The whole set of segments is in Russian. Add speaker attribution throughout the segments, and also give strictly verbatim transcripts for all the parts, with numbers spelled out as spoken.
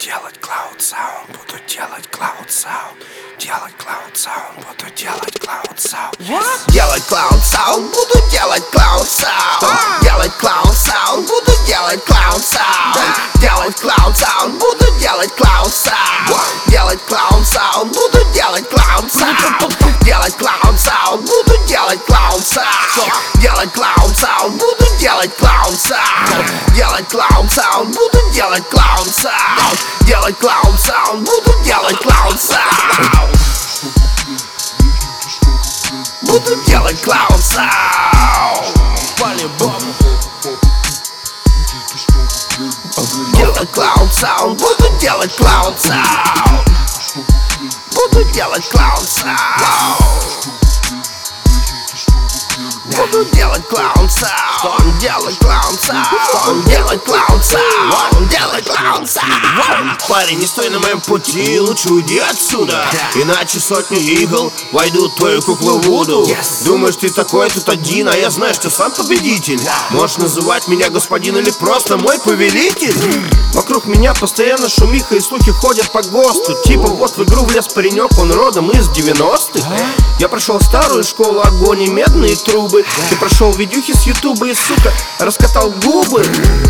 Speaker 1: делать клауд саунд, буду делать клауд саунд, делать клауд саунд, буду делать клауд саунд.
Speaker 2: Делать клауд саунд, буду делать клауд саунд. Делать клауд саунд, буду делать клауд саунд. Делать клауд саунд, буду делать клауд саунд. Делать клауд саунд, буду делать клауд саунд. Делать клауд саунд, буду делать клауд саунд. Делать клауд саунд, буду делать клауд саунд. Делать клауд саунд, буду делать клауд саунд. Делать клауд саунд, буду делать клауд саунд. Буду делать клауд саунд. По-любому. Делать клауд саунд, буду делать клауд саунд. Буду делать клауд саунд. Буду делать клауд саунд. Делать клауд саунд. Делать клауд саунд. Делать клауд саунд.
Speaker 3: Парень, не стой на моем пути, лучше уйди отсюда, иначе сотни игл войдут в твою куклу Вуду.
Speaker 2: Yes.
Speaker 3: Думаешь, ты такой тут один, а я знаю, что сам победитель. Можешь называть меня господин или просто мой повелитель. Вокруг меня постоянно шумиха и слухи ходят по ГОСТу. Типа вот в игру влез паренек, он родом из девяностых. Я прошел старую школу, огонь и медные трубы. Ты прошел видюхи с ютуба и, сука, раскатал губы.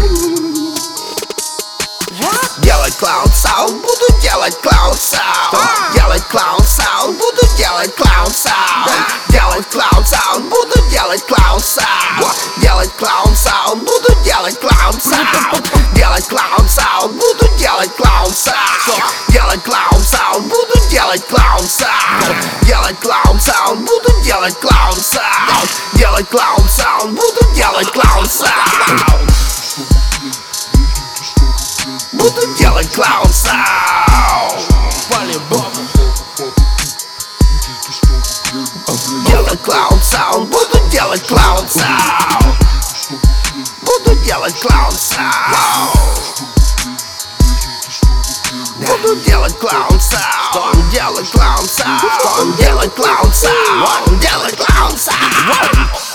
Speaker 2: Делать клауд саунд, буду делать клауд саунд. Делать клауд саунд, буду делать клауд саунд. Делать клауд саунд, буду делать клауд саунд. Делать клауд саунд, буду делать клауд саунд. Делать клауд саунд, буду делать клауд саунд. Делать клауд саунд, буду делать клауд саунд. Делать клауд саунд, буду делать клауд саунд. Делать клауд саунд, буду делать клауд саунд. Буду делать клауд саунд. По-любому. Делать клауд саунд, буду делать клауд саунд. Буду делать клауд саунд. Буду делать клауд саунд. Делать клауд саунд. Делать клауд саунд. Делать клауд саунд.